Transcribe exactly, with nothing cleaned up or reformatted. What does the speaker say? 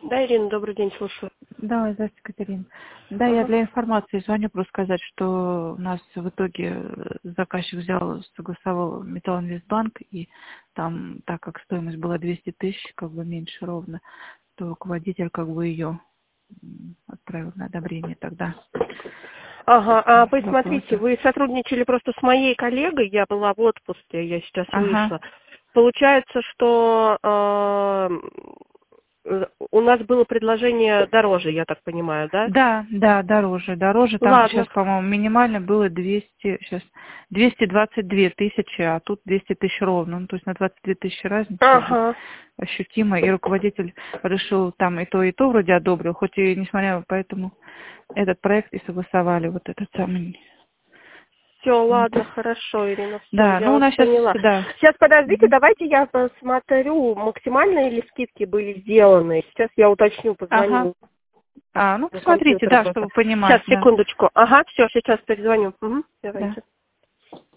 Да, Ирина, добрый день, слушаю. Да, здравствуйте, Катерина. Да, я Ага. для информации звоню просто сказать, что у нас в итоге заказчик взял, согласовал Металлинвестбанк, и там, так как стоимость была двести тысяч, как бы меньше ровно, то руководитель как бы ее отправил на одобрение тогда Ага, а вы в смотрите, оплату. вы сотрудничали просто с моей коллегой, я была в отпуске, я сейчас Ага. вышла. Получается, что э, у нас было предложение дороже, я так понимаю, да? Да, да, дороже, дороже. Там Ладно. сейчас, по-моему, минимально было двести, сейчас двести двадцать две тысячи, а тут двести тысяч ровно. Ну, то есть на двадцать две тысячи разница как бы Ага. ощутимая. И руководитель решил там и то, и то вроде одобрил, хоть и несмотря поэтому этот проект и согласовали вот этот самый. Все, Вот. ладно, хорошо, Ирина, все, Да, я ну у вас нас сейчас, поняла. да. Сейчас, подождите, Мгм. давайте я посмотрю, максимальные ли скидки были сделаны. Сейчас я уточню, Ага. позвоню А, ну на посмотрите, компьютер да, просто. чтобы понимать, Сейчас, да. секундочку. Ага, все, сейчас перезвоню. Угу, Да. давайте.